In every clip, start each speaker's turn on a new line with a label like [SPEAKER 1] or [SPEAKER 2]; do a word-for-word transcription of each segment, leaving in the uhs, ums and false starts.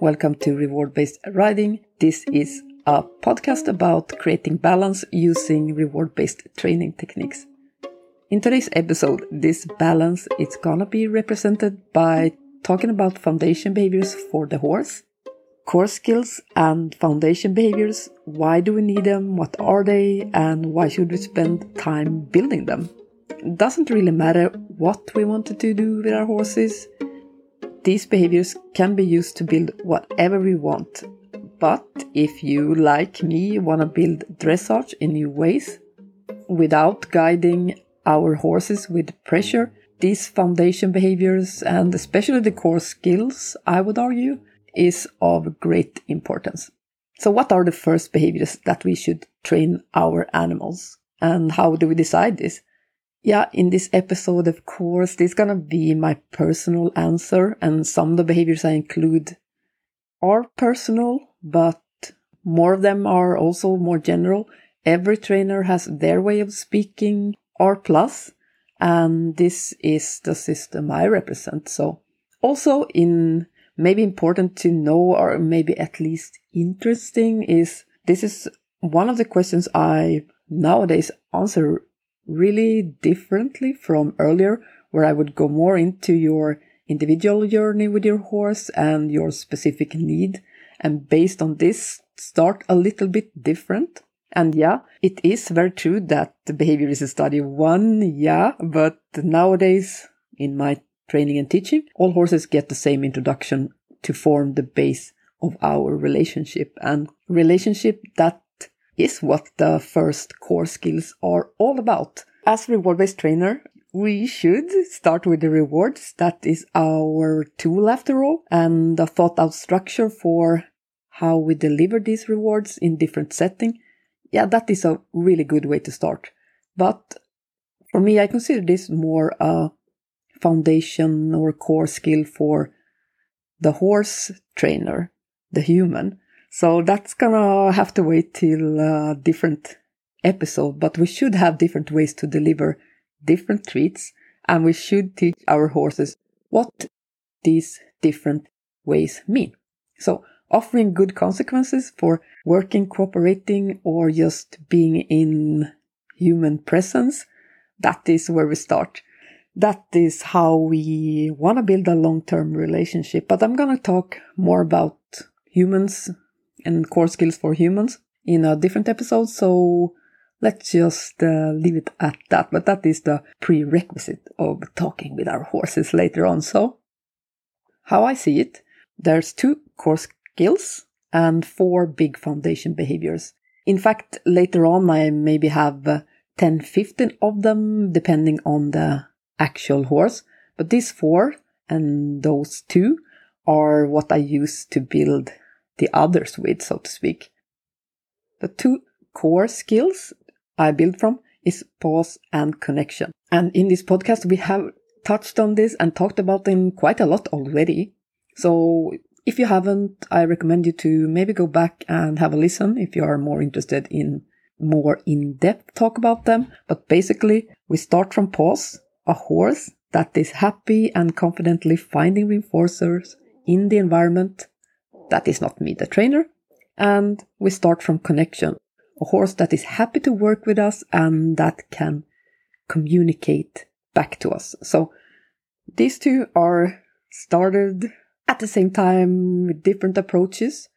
[SPEAKER 1] welcome to Reward-Based Riding. This is a podcast about creating balance using reward-based training techniques. In today's episode, this balance is gonna be represented by talking about foundation behaviors for the horse, core skills and foundation behaviors. Why do we need them? What are they? And why should we spend time building them? It doesn't really matter what we wanted to do with our horses. These behaviors can be used to build whatever we want. But if you, like me, want to build dressage in new ways, without guiding our horses with pressure, these foundation behaviors, and especially the core skills, I would argue, is of great importance. So what are the first behaviors that we should train our animals? And how do we decide this? Yeah, in this episode, of course, this is gonna be my personal answer, and some of the behaviors I include are personal, but more of them are also more general. Every trainer has their way of speaking, R plus, and this is the system I represent. So also in maybe important to know, or maybe at least interesting, is this is one of the questions I nowadays answer really differently from earlier, where I would go more into your individual journey with your horse and your specific need, and based on this start a little bit different. And yeah, it is very true that the behavior is a study of one, yeah, but nowadays in my training and teaching, all horses get the same introduction to form the base of our relationship. And relationship, that is what the first core skills are all about. As reward-based trainer, we should start with the rewards. That is our tool after all, and a thought-out structure for how we deliver these rewards in different settings. Yeah, that is a really good way to start. But for me, I consider this more a foundation or core skill for the horse trainer, the human. So that's gonna have to wait till a different episode, but we should have different ways to deliver different treats, and we should teach our horses what these different ways mean. So offering good consequences for working, cooperating, or just being in human presence, that is where we start. That is how we want to build a long-term relationship. But I'm going to talk more about humans and core skills for humans in a different episode, so let's just uh, leave it at that. But that is the prerequisite of talking with our horses later on. So how I see it, there's two core skills and four big foundation behaviors. In fact, later on I maybe have uh, ten, fifteen of them depending on the actual horse. But these four and those two are what I use to build the others with, so to speak. The two core skills I build from is pause and connection. And in this podcast, we have touched on this and talked about them quite a lot already. So if you haven't, I recommend you to maybe go back and have a listen if you are more interested in more in-depth talk about them. But basically, we start from pause, a horse that is happy and confidently finding reinforcers in the environment. That is not me, the trainer. And we start from connection. A horse that is happy to work with us and that can communicate back to us. So these two are started at the same time with different approaches.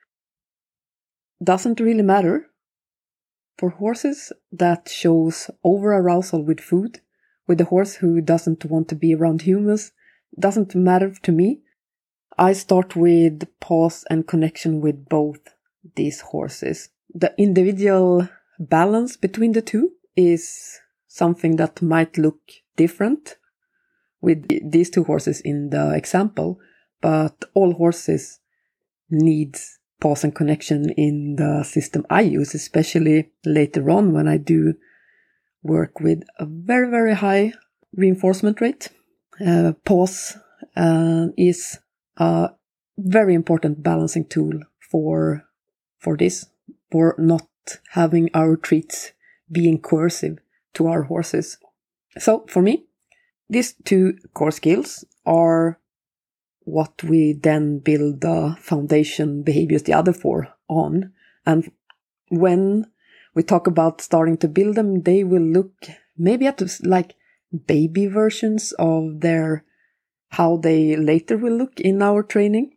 [SPEAKER 1] Doesn't really matter. For horses that shows over-arousal with food, with a horse who doesn't want to be around humans, doesn't matter to me. I start with pause and connection with both these horses. The individual balance between the two is something that might look different with these two horses in the example, but all horses need pause and connection in the system I use, especially later on when I do work with a very, very high reinforcement rate. Uh, pause uh, is a very important balancing tool for for this, for not having our treats being coercive to our horses. So for me, these two core skills are what we then build the foundation behaviors, the other four, on. And when we talk about starting to build them, they will look maybe at like baby versions of their, how they later will look in our training.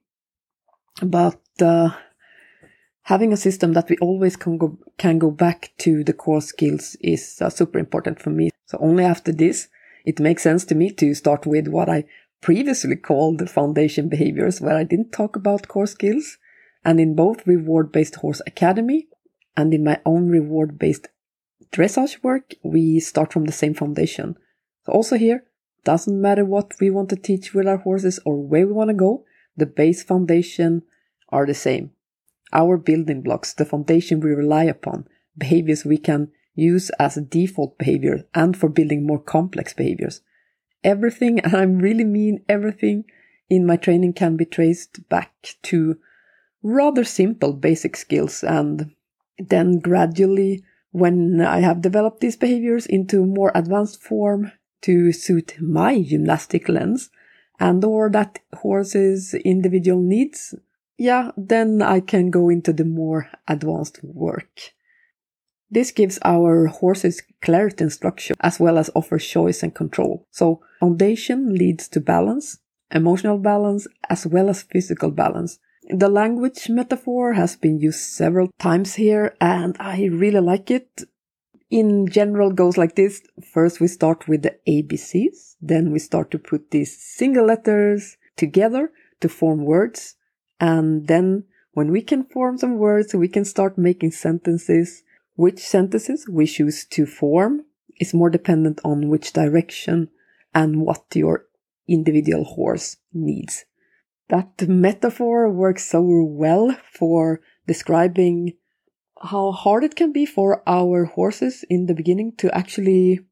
[SPEAKER 1] But uh, having a system that we always can go, can go back to the core skills is uh, super important for me. So only after this, it makes sense to me to start with what I previously called foundation behaviors, where I didn't talk about core skills. And in both Reward-Based Horse Academy and in my own reward-based dressage work, we start from the same foundation. So also here, doesn't matter what we want to teach with our horses or where we want to go, the base foundation are the same. Our building blocks, the foundation we rely upon, behaviors we can use as a default behavior and for building more complex behaviors. Everything, and I really mean everything, in my training can be traced back to rather simple basic skills, and then gradually, when I have developed these behaviors into more advanced form to suit my gymnastic lens and or that horse's individual needs, yeah, then I can go into the more advanced work. This gives our horses clarity and structure, as well as offers choice and control. So foundation leads to balance, emotional balance, as well as physical balance. The language metaphor has been used several times here, and I really like it. In general, goes like this. First, we start with the A B Cs. Then we start to put these single letters together to form words. And then when we can form some words, we can start making sentences. Which sentences we choose to form is more dependent on which direction and what your individual horse needs. That metaphor works so well for describing how hard it can be for our horses in the beginning to actually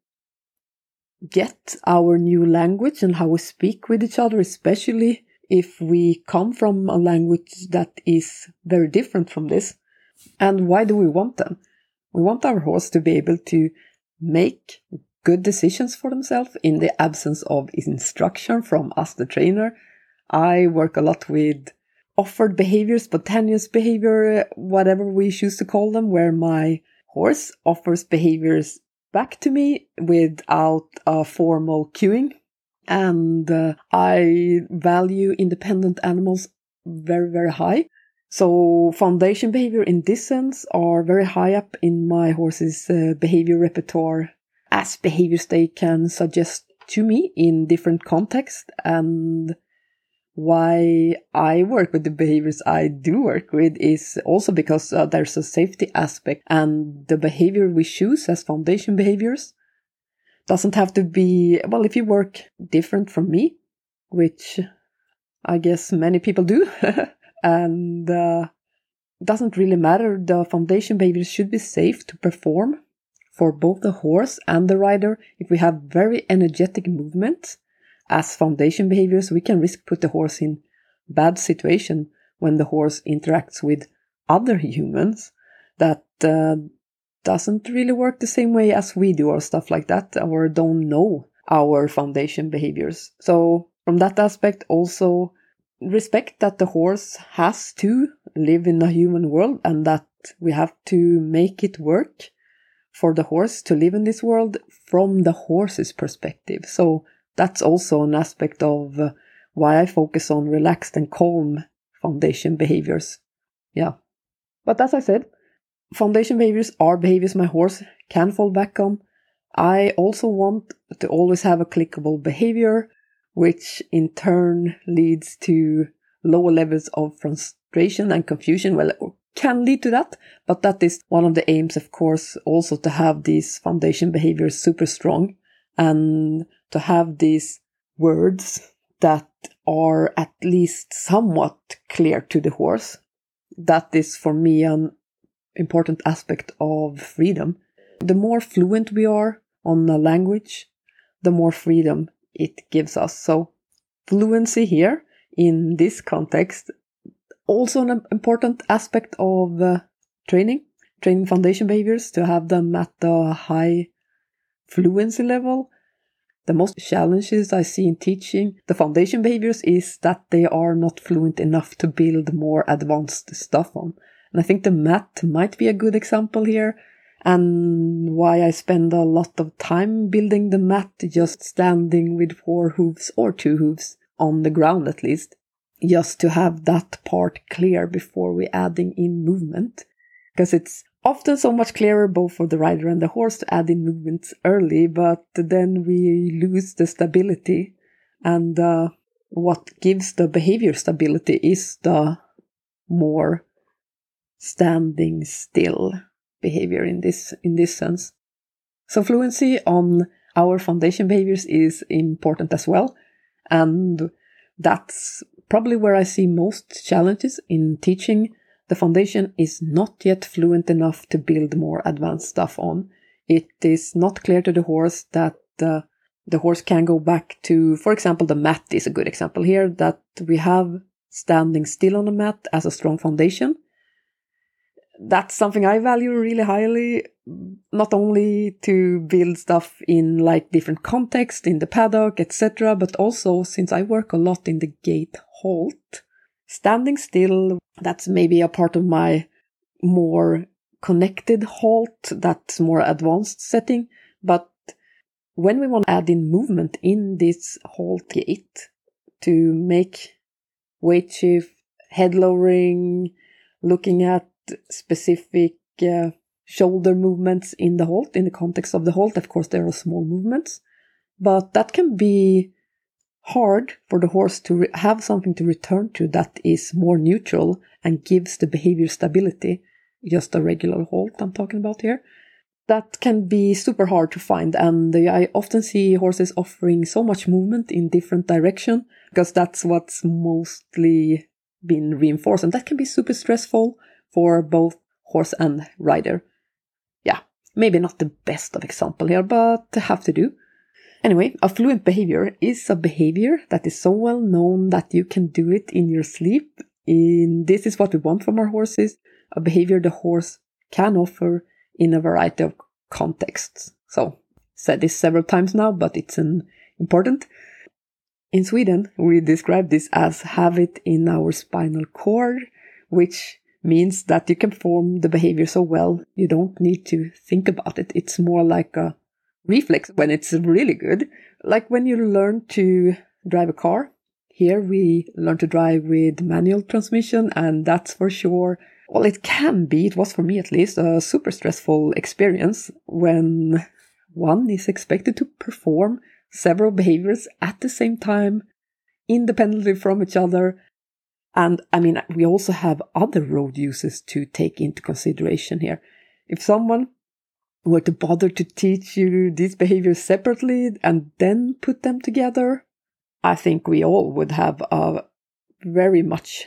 [SPEAKER 1] get our new language and how we speak with each other, especially if we come from a language that is very different from this. And why do we want them? We want our horse to be able to make good decisions for themselves in the absence of instruction from us, the trainer. I work a lot with offered behavior, spontaneous behavior, whatever we choose to call them, where my horse offers behaviors back to me without a formal cueing. And uh, I value independent animals very, very high. So foundation behavior in this sense are very high up in my horse's uh, behavior repertoire as behaviors they can suggest to me in different contexts. And why I work with the behaviors I do work with is also because uh, there's a safety aspect, and the behavior we choose as foundation behaviors doesn't have to be, well, if you work different from me, which I guess many people do, and uh, doesn't really matter. The foundation behaviors should be safe to perform for both the horse and the rider. If we have very energetic movements as foundation behaviors, we can risk put the horse in bad situation when the horse interacts with other humans that uh, doesn't really work the same way as we do or stuff like that, or don't know our foundation behaviors. So from that aspect, also respect that the horse has to live in a human world and that we have to make it work for the horse to live in this world from the horse's perspective. So that's also an aspect of uh, why I focus on relaxed and calm foundation behaviors. Yeah. But as I said, foundation behaviors are behaviors my horse can fall back on. I also want to always have a clickable behavior, which in turn leads to lower levels of frustration and confusion. Well, it can lead to that, but that is one of the aims, of course, also to have these foundation behaviors super strong and to have these words that are at least somewhat clear to the horse. That is for me an important aspect of freedom. The more fluent we are on a language, the more freedom it gives us. So fluency here in this context, also an important aspect of uh, training, training foundation behaviors, to have them at a high fluency level. the most challenges I see in teaching the foundation behaviors is that they are not fluent enough to build more advanced stuff on. And I think the mat might be a good example here, and why I spend a lot of time building the mat just standing with four hooves or two hooves on the ground at least, just to have that part clear before we adding in movement. Because it's often so much clearer both for the rider and the horse to add in movements early, but then we lose the stability. And uh, what gives the behavior stability is the more standing still behavior in this in this sense. So fluency on our foundation behaviors is important as well. And that's probably where I see most challenges in teaching. The foundation is not yet fluent enough to build more advanced stuff on. It is not clear to the horse that uh, the horse can go back to, for example, the mat is a good example here, that we have standing still on the mat as a strong foundation. That's something I value really highly, not only to build stuff in like different contexts, in the paddock, et cetera, but also since I work a lot in the gait halt, standing still, that's maybe a part of my more connected halt, that's more advanced setting. But when we want to add in movement in this halt gait to make weight shift, head lowering, looking at specific uh, shoulder movements in the halt, in the context of the halt, of course there are small movements, but that can be hard for the horse to re- have something to return to that is more neutral and gives the behavior stability, just a regular halt I'm talking about here. That can be super hard to find, and I often see horses offering so much movement in different direction because that's what's mostly been reinforced, and that can be super stressful for both horse and rider. Yeah, maybe not the best of example here, but have to do. Anyway, a fluent behavior is a behavior that is so well known that you can do it in your sleep. In, this is what we want from our horses, a behavior the horse can offer in a variety of contexts. So, said this several times now, but it's an important. In Sweden, we describe this as have it in our spinal cord, which means that you can form the behavior so well you don't need to think about it. It's more like a reflex when it's really good. Like when you learn to drive a car. Here we learn to drive with manual transmission, and that's for sure, well, it can be, it was for me at least, a super stressful experience when one is expected to perform several behaviors at the same time, independently from each other. And I mean, we also have other road uses to take into consideration here. If someone were to bother to teach you these behaviors separately and then put them together, I think we all would have a very much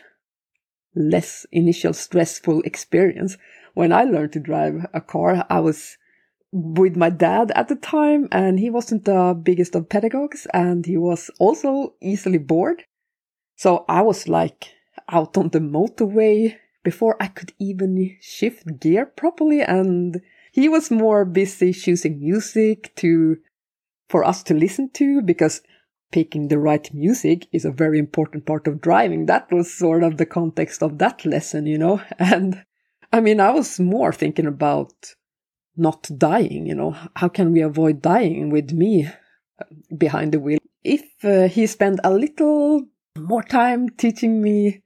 [SPEAKER 1] less initial stressful experience. When I learned to drive a car, I was with my dad at the time, and he wasn't the biggest of pedagogues, and he was also easily bored. So I was like out on the motorway before I could even shift gear properly, and he was more busy choosing music to for us to listen to, because picking the right music is a very important part of driving. That was sort of the context of that lesson, you know. And I mean, I was more thinking about not dying, you know. How can we avoid dying with me behind the wheel? If uh, he spent a little more time teaching me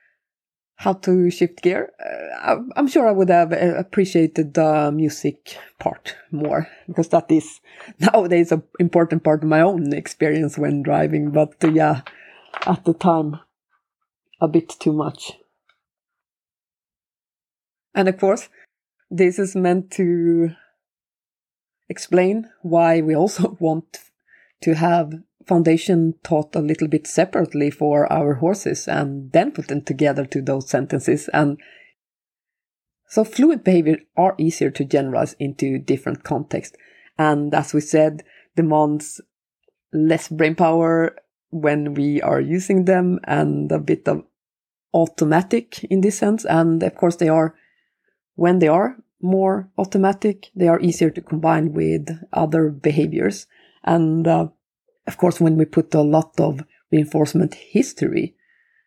[SPEAKER 1] how to shift gear, uh, I'm sure I would have appreciated the music part more, because that is nowadays an important part of my own experience when driving. But uh, yeah, at the time, a bit too much. And of course, this is meant to explain why we also want to have foundation taught a little bit separately for our horses and then put them together to those sentences. And so fluent behavior are easier to generalize into different contexts. And as we said, demands less brain power when we are using them and a bit of automatic in this sense. And of course they are, when they are more automatic, they are easier to combine with other behaviors. And uh, Of course, when we put a lot of reinforcement history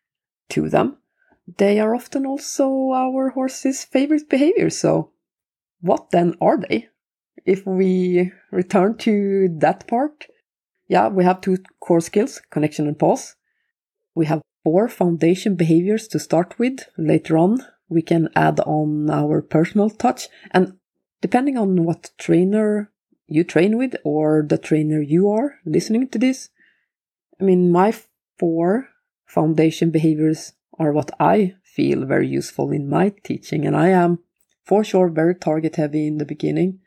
[SPEAKER 1] to them, they are often also our horse's favorite behaviors. So what then are they? If we return to that part, yeah, we have two core skills, connection and pause. We have four foundation behaviors to start with. Later on, we can add on our personal touch. And depending on what trainer you train with or the trainer you are listening to this, I mean, my four foundation behaviors are what I feel very useful in my teaching. And I am, for sure, very target heavy in the beginning.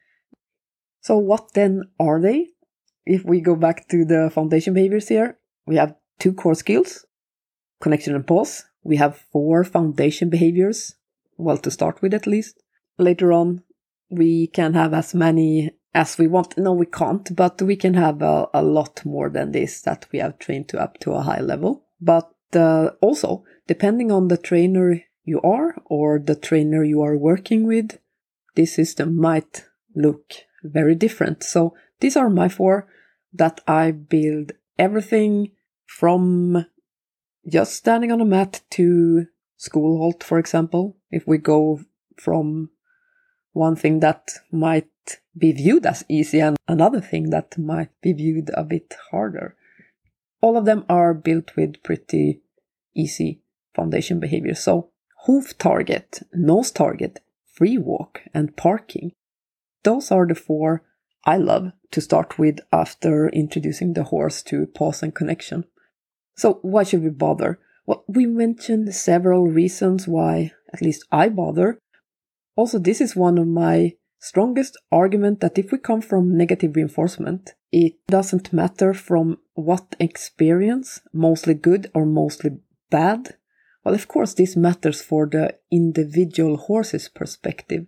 [SPEAKER 1] So what then are they? If we go back to the foundation behaviors here, we have two core skills, connection and pause. We have four foundation behaviors, well, to start with at least. Later on, we can have as many as we want. No, we can't, but we can have a, a lot more than this that we have trained to up to a high level. But uh, also, depending on the trainer you are or the trainer you are working with, this system might look very different. So these are my four that I build everything from just standing on a mat to school halt, for example. If we go from one thing that might be viewed as easy and another thing that might be viewed a bit harder. All of them are built with pretty easy foundation behaviors. So hoof target, nose target, free walk, and parking. Those are the four I love to start with after introducing the horse to pause and connection. So why should we bother? Well, we mentioned several reasons why at least I bother. Also, this is one of my strongest arguments that if we come from negative reinforcement, it doesn't matter from what experience, mostly good or mostly bad. Well, of course, this matters for the individual horse's perspective.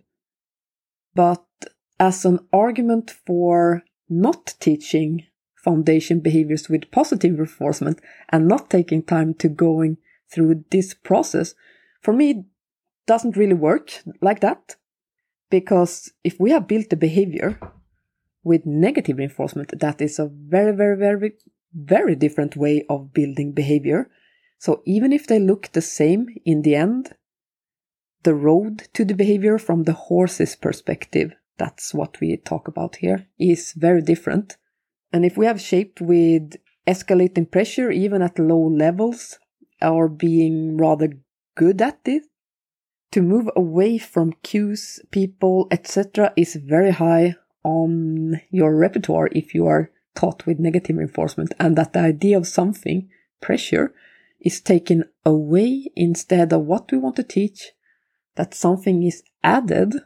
[SPEAKER 1] But as an argument for not teaching foundation behaviors with positive reinforcement and not taking time to going through this process, for me, it doesn't really work like that. Because if we have built the behavior with negative reinforcement, that is a very, very, very, very different way of building behavior. So even if they look the same in the end, the road to the behavior from the horse's perspective, that's what we talk about here, is very different. And if we have shaped with escalating pressure, even at low levels, or being rather good at it, to move away from cues, people, et cetera is very high on your repertoire if you are taught with negative reinforcement, and that the idea of something, pressure, is taken away instead of what we want to teach, that something is added.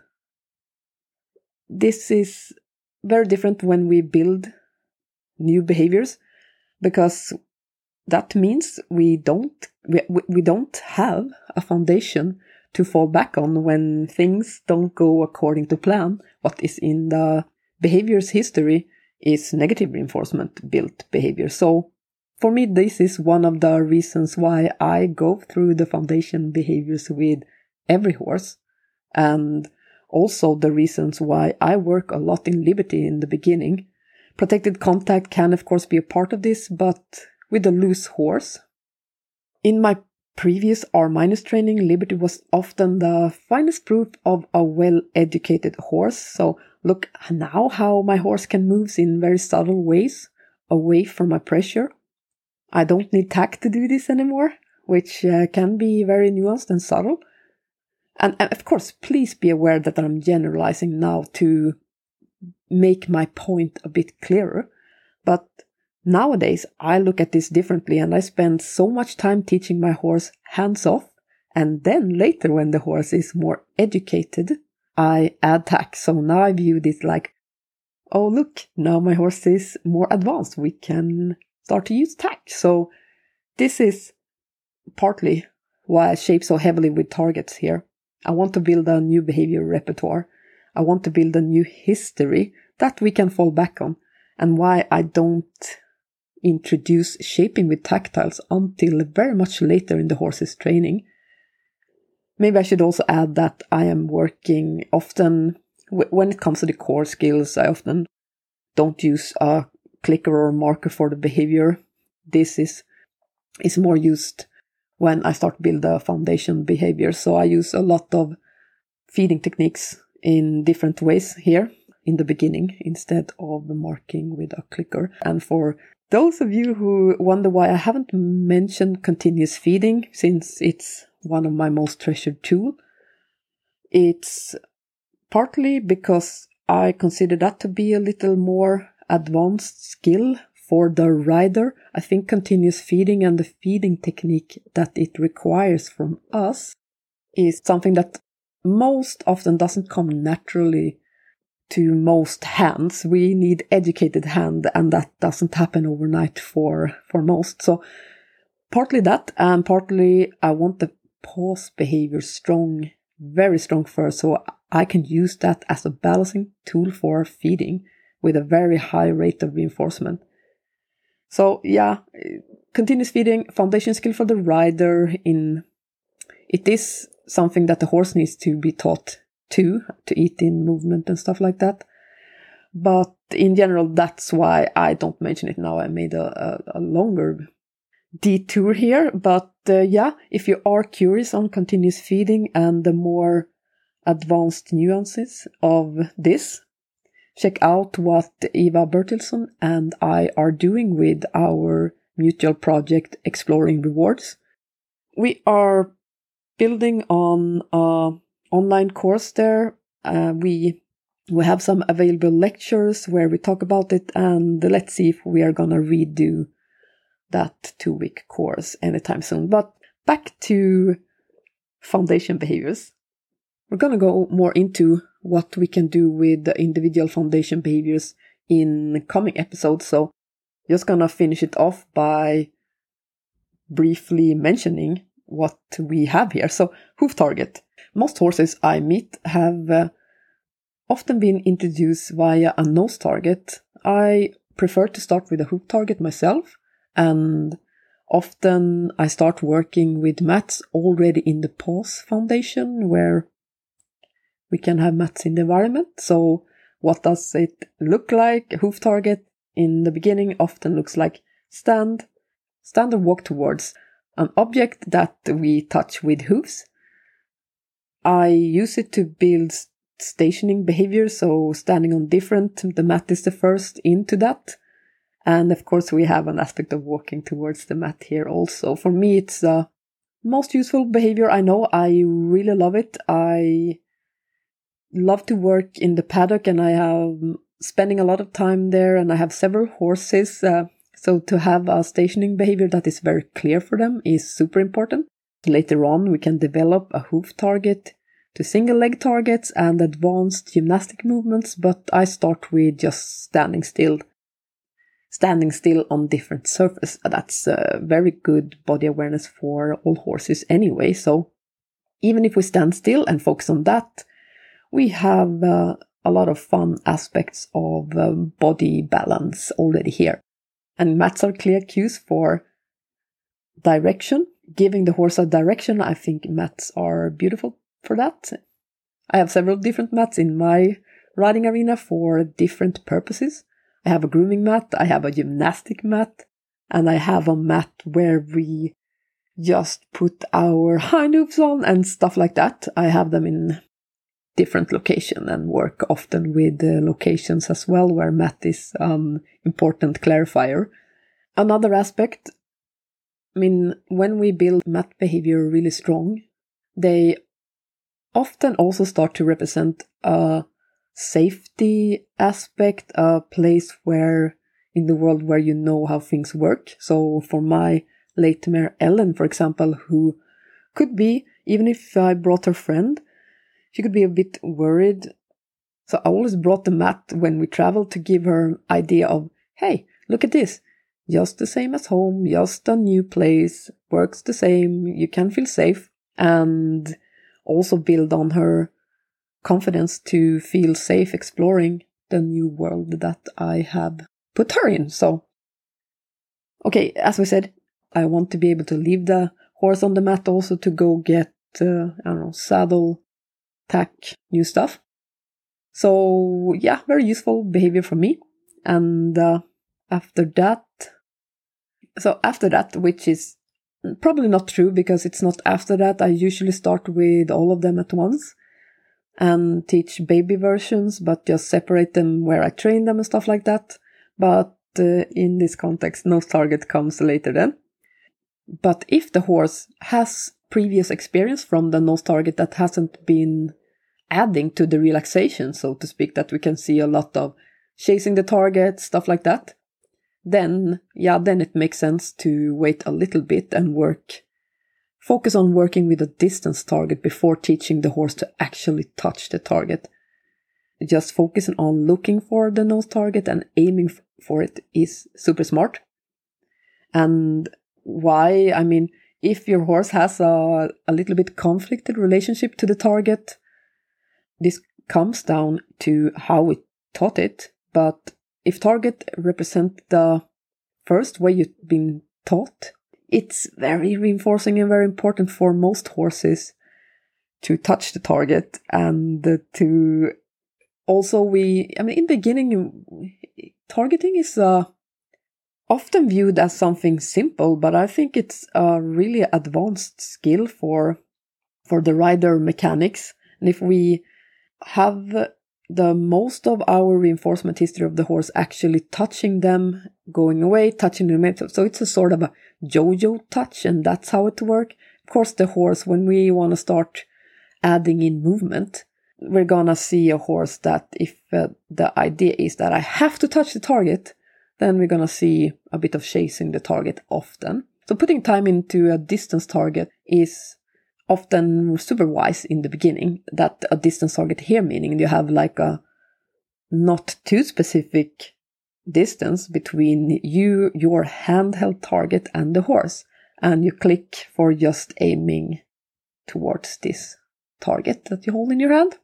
[SPEAKER 1] This is very different when we build new behaviors, because that means we don't we, we don't have a foundation to fall back on when things don't go according to plan. What is in the behavior's history is negative reinforcement built behavior. So for me, this is one of the reasons why I go through the foundation behaviors with every horse, and also the reasons why I work a lot in Liberty in the beginning. Protected contact can of course be a part of this, but with a loose horse. In my previous R minus training, Liberty was often the finest proof of a well-educated horse. So look now how my horse can move in very subtle ways away from my pressure. I don't need tack to do this anymore, which uh, can be very nuanced and subtle. And, and of course, please be aware that I'm generalizing now to make my point a bit clearer. But nowadays, I look at this differently, and I spend so much time teaching my horse hands off. And then later, when the horse is more educated, I add tack. So now I view this like, oh, look, now my horse is more advanced. We can start to use tack. So this is partly why I shape so heavily with targets here. I want to build a new behavior repertoire. I want to build a new history that we can fall back on, and why I don't introduce shaping with tactiles until very much later in the horse's training. Maybe I should also add that I am working often, when it comes to the core skills, I often don't use a clicker or marker for the behavior. This is is more used when I start build a foundation behavior. So I use a lot of feeding techniques in different ways here in the beginning instead of marking with a clicker. And for those of you who wonder why I haven't mentioned continuous feeding, since it's one of my most treasured tools, it's partly because I consider that to be a little more advanced skill for the rider. I think continuous feeding and the feeding technique that it requires from us is something that most often doesn't come naturally to most hands. We need educated hand, and that doesn't happen overnight for, for most. So partly that, and partly I want the pause behavior strong, very strong first, so I can use that as a balancing tool for feeding with a very high rate of reinforcement. So yeah, continuous feeding, foundation skill for the rider. In it is something that the horse needs to be taught to, to eat in movement and stuff like that. But in general, that's why I don't mention it now. I made a, a, a longer detour here. But uh, yeah, if you are curious on continuous feeding and the more advanced nuances of this, check out what Eva Bertilsson and I are doing with our mutual project Exploring Rewards. We are building on an online course there. Uh, we we have some available lectures where we talk about it, and let's see if we are going to redo that two-week course anytime soon. But back to foundation behaviors. We're going to go more into what we can do with the individual foundation behaviors in coming episodes. So just going to finish it off by briefly mentioning what we have here. So hoof target. Most horses I meet have uh, often been introduced via a nose target. I prefer to start with a hoof target myself, and often I start working with mats already in the pause foundation where we can have mats in the environment. So what does it look like? A hoof target in the beginning often looks like stand, stand or walk towards an object that we touch with hooves. I use it to build stationing behavior, so standing on different, the mat is the first into that. And of course we have an aspect of walking towards the mat here also. For me it's the most useful behavior. I know, I really love it. I love to work in the paddock, and I am spending a lot of time there, and I have several horses. Uh, so to have a stationing behavior that is very clear for them is super important. Later on, we can develop a hoof target to single leg targets and advanced gymnastic movements, but I start with just standing still. Standing still on different surface. That's a very good body awareness for all horses anyway. So even if we stand still and focus on that, we have uh, a lot of fun aspects of um, body balance already here. And mats are clear cues for direction. Giving the horse a direction, I think mats are beautiful for that. I have several different mats in my riding arena for different purposes. I have a grooming mat, I have a gymnastic mat, and I have a mat where we just put our hind hooves on and stuff like that. I have them in different location and work often with uh, locations as well where mat is an important clarifier. Another aspect, I mean, when we build mat behavior really strong, they often also start to represent a safety aspect, a place where in the world where you know how things work. So for my late mare Ellen, for example, who could be, even if I brought her friend, she could be a bit worried. So I always brought the mat when we traveled to give her an idea of, hey, look at this. Just the same as home, just a new place, works the same, you can feel safe, and also build on her confidence to feel safe exploring the new world that I have put her in. So, okay, as we said, I want to be able to leave the horse on the mat also to go get, uh, I don't know, saddle, tack, new stuff. So yeah, very useful behavior for me. And uh, after that, so after that, which is probably not true because it's not after that, I usually start with all of them at once and teach baby versions, but just separate them where I train them and stuff like that. But uh, in this context, nose target comes later then. But if the horse has previous experience from the nose target that hasn't been adding to the relaxation, so to speak, that we can see a lot of chasing the target, stuff like that, then, yeah, then it makes sense to wait a little bit and work, focus on working with a distance target before teaching the horse to actually touch the target. Just focusing on looking for the nose target and aiming for it is super smart. And why? I mean, if your horse has a, a little bit conflicted relationship to the target, this comes down to how we taught it. But if target represent the first way you've been taught, it's very reinforcing and very important for most horses to touch the target. And to also we, I mean, in the beginning, targeting is uh, often viewed as something simple, but I think it's a really advanced skill for, for the rider mechanics. And if we have the most of our reinforcement history of the horse actually touching them, going away, touching them, so it's a sort of a yo-yo touch, and that's how it works. Of course, the horse, when we want to start adding in movement, we're gonna see a horse that if uh, the idea is that I have to touch the target, then we're gonna see a bit of chasing the target often. So putting time into a distance target is often super wise in the beginning. That a distance target here meaning you have like a not too specific distance between you, your handheld target and the horse. And you click for just aiming towards this target that you hold in your hand.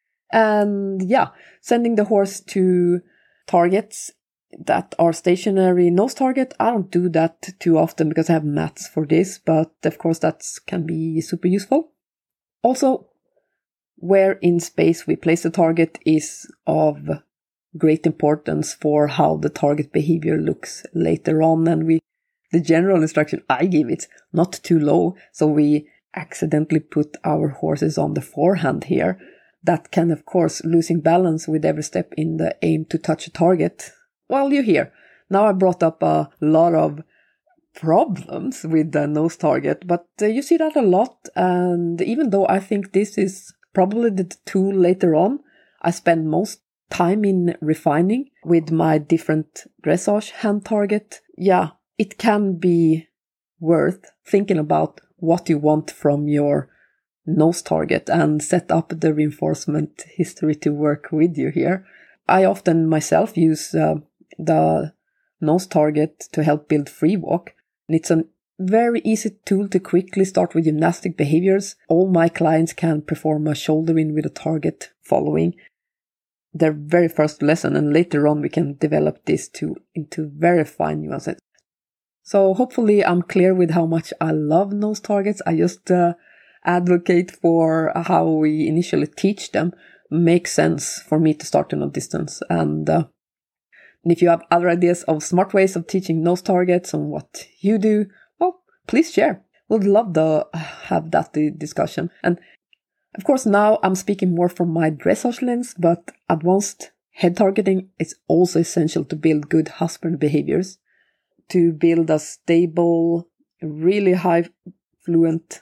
[SPEAKER 1] And yeah, sending the horse to targets that are stationary nose target. I don't do that too often because I have mats for this, but of course that can be super useful. Also, where in space we place the target is of great importance for how the target behavior looks later on. And we, the general instruction I give it's not too low, so we accidentally put our horses on the forehand here. That can, of course, losing balance with every step in the aim to touch a target. Well, you're here. Now I brought up a lot of problems with the nose target, but uh, you see that a lot. And even though I think this is probably the tool later on, I spend most time in refining with my different dressage hand target. Yeah, it can be worth thinking about what you want from your nose target and set up the reinforcement history to work with you here. I often myself use uh, the nose target to help build free walk. And it's a very easy tool to quickly start with gymnastic behaviors. All my clients can perform a shoulder in with a target following their very first lesson. And later on, we can develop this to into very fine nuances. So hopefully I'm clear with how much I love nose targets. I just uh, advocate for how we initially teach them. Makes sense for me to start in a distance. And uh, And if you have other ideas of smart ways of teaching nose targets and what you do, well, please share. We'd love to have that discussion. And of course, now I'm speaking more from my dressage lens, but advanced head targeting is also essential to build good husband behaviors, to build a stable, really high fluent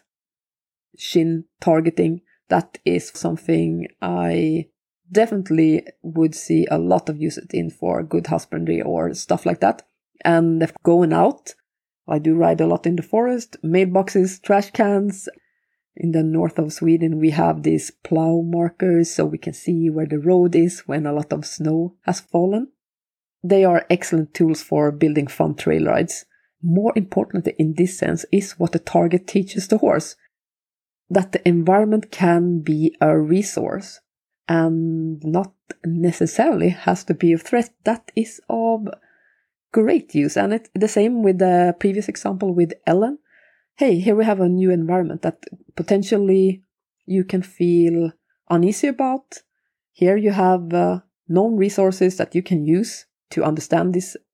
[SPEAKER 1] shin targeting. That is something I definitely would see a lot of use in for good husbandry or stuff like that. And if going out, I do ride a lot in the forest, mailboxes, trash cans. In the north of Sweden, we have these plow markers so we can see where the road is when a lot of snow has fallen. They are excellent tools for building fun trail rides. More importantly in this sense is what the target teaches the horse. That the environment can be a resource and not necessarily has to be a threat. That is of great use. And it's the same with the previous example with Ellen. Hey, here we have a new environment that potentially you can feel uneasy about. Here you have uh, known resources that you can use to understand this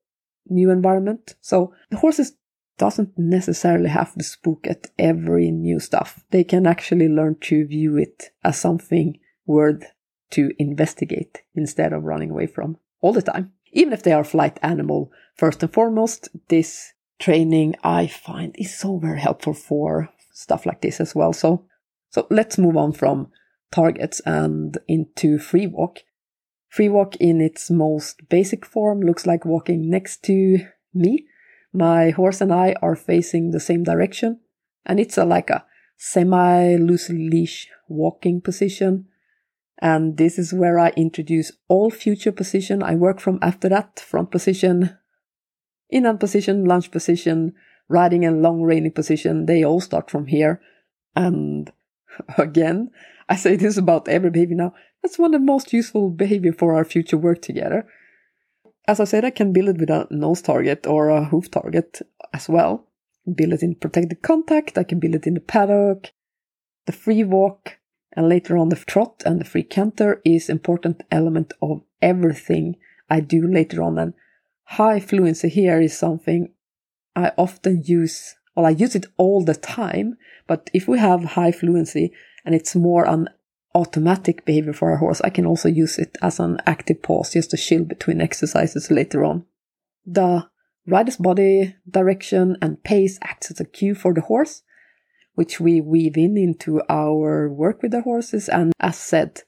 [SPEAKER 1] new environment. So the horses doesn't necessarily have to spook at every new stuff. They can actually learn to view it as something worth to investigate instead of running away from all the time. Even if they are a flight animal, first and foremost, this training I find is so very helpful for stuff like this as well. So, so let's move on from targets and into free walk. Free walk in its most basic form looks like walking next to me. My horse and I are facing the same direction, and it's a, like a semi-loose leash walking position. And this is where I introduce all future position I work from after that: front position, in-hand position, lunge position, riding and long reining position. They all start from here. And again, I say this about every behavior now. That's one of the most useful behavior for our future work together. As I said, I can build it with a nose target or a hoof target as well. Build it in protected contact. I can build it in the paddock, the free walk, and later on the trot and the free canter is important element of everything I do later on. And high fluency here is something I often use. Well, I use it all the time, but if we have high fluency and it's more an automatic behavior for our horse, I can also use it as an active pause just to chill between exercises later on. The rider's body direction and pace acts as a cue for the horse, which we weave in into our work with the horses. And as said,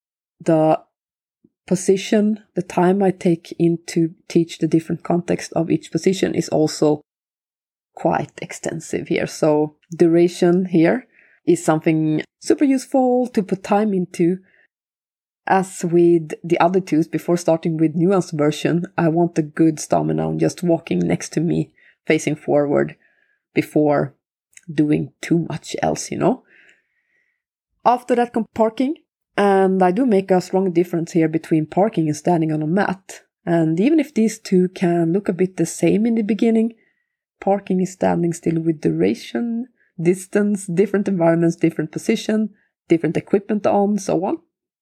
[SPEAKER 1] the position, the time I take in to teach the different context of each position is also quite extensive here. So duration here is something super useful to put time into. As with the other twos, before starting with nuanced version, I want a good stamina on just walking next to me, facing forward, before doing too much else, you know. After that comes parking, and I do make a strong difference here between parking and standing on a mat. And even if these two can look a bit the same in the beginning, parking is standing still with duration, distance, different environments, different position, different equipment on, so on.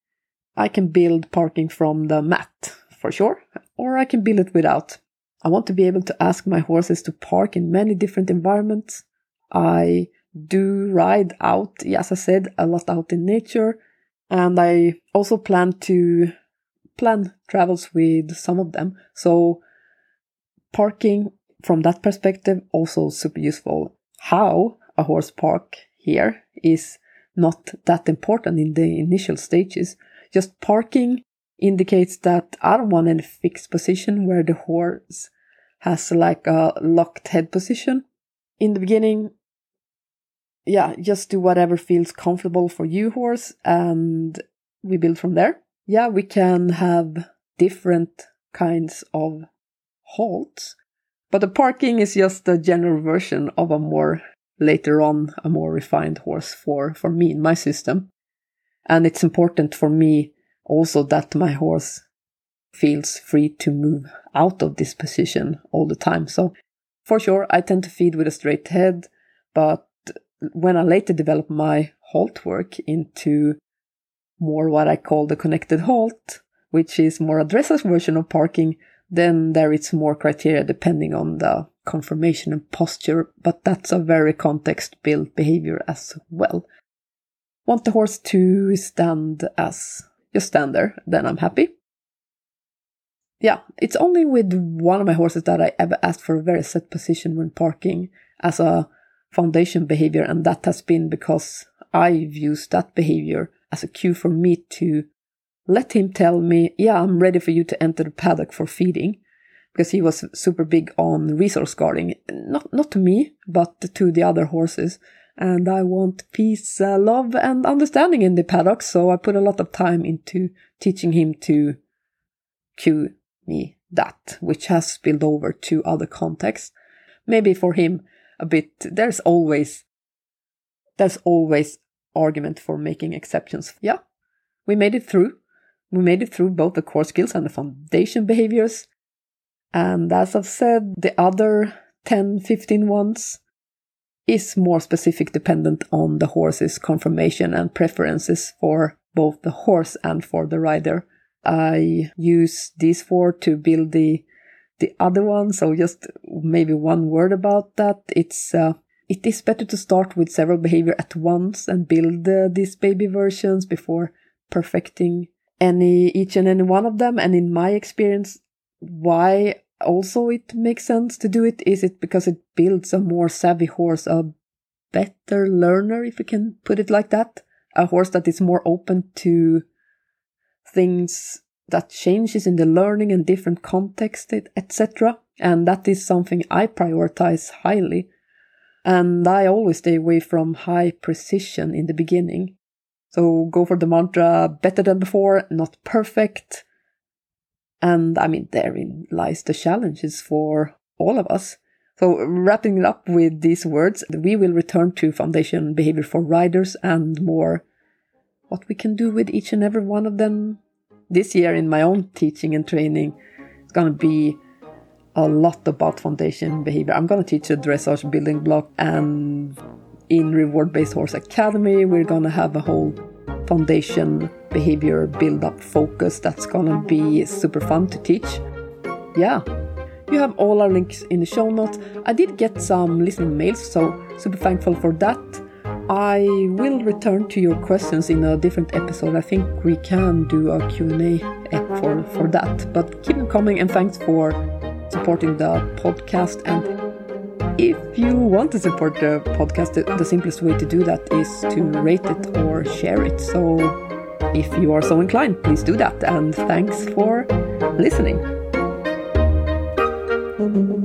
[SPEAKER 1] I can build parking from the mat, for sure, or I can build it without. I want to be able to ask my horses to park in many different environments. I do ride out, as I said, a lot out in nature, and I also plan to plan travels with some of them. So parking from that perspective also super useful. How a horse park here is not that important in the initial stages. Just parking indicates that I don't want any fixed position where the horse has like a locked head position. In the beginning, yeah, just do whatever feels comfortable for you, horse, and we build from there. Yeah, we can have different kinds of halts, but the parking is just a general version of a more, later on, a more refined horse for, for me in my system. And it's important for me also that my horse feels free to move out of this position all the time. So for sure, I tend to feed with a straight head, but when I later develop my halt work into more what I call the connected halt, which is more a dressage version of parking, then there is more criteria depending on the conformation and posture, but that's a very context-built behavior as well. Want the horse to stand as, just stand there, then I'm happy. Yeah, it's only with one of my horses that I ever asked for a very set position when parking as a foundation behavior, and that has been because I've used that behavior as a cue for me to let him tell me, yeah, I'm ready for you to enter the paddock for feeding, because he was super big on resource guarding, not not to me, but to the other horses. And I want peace, uh, love, and understanding in the paddock, so I put a lot of time into teaching him to cue me that, which has spilled over to other contexts. Maybe for him a bit, there's always, there's always argument for making exceptions. Yeah, we made it through. We made it through both the core skills and the foundation behaviors. And as I've said, the other ten, fifteen ones is more specific, dependent on the horse's conformation and preferences for both the horse and for the rider. I use these four to build the the other one. So just maybe one word about that. It's uh, it is better to start with several behavior at once and build uh, these baby versions before perfecting any each and any one of them. And in my experience, why also it makes sense to do it is it because it builds a more savvy horse, a better learner, if you can put it like that. A horse that is more open to things that changes in the learning and different context, et cetera. And that is something I prioritize highly. And I always stay away from high precision in the beginning. So go for the mantra, better than before, not perfect. And I mean, therein lies the challenges for all of us. So wrapping it up with these words, we will return to foundation behavior for riders and more what we can do with each and every one of them. This year in my own teaching and training, it's going to be a lot about foundation behavior. I'm going to teach a dressage building block, and in Reward-Based Horse Academy, we're going to have a whole foundation behavior build-up focus that's going to be super fun to teach. Yeah, you have all our links in the show notes. I did get some listening mails, so super thankful for that. I will return to your questions in a different episode. I think we can do a Q and A for, for that. But keep them coming, and thanks for supporting the podcast. And if you want to support the podcast, the, the simplest way to do that is to rate it or share it. So if you are so inclined, please do that. And thanks for listening.